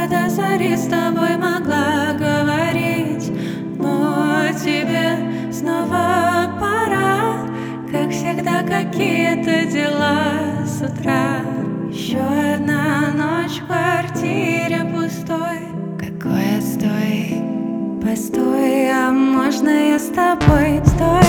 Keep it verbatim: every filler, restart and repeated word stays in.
бы до зари с тобой могла говорить, но тебе снова пора. Как всегда, какие-то дела с утра. Еще одна ночь в квартире пустой. Какой отстой. Постой, а можно я с тобой? Стой.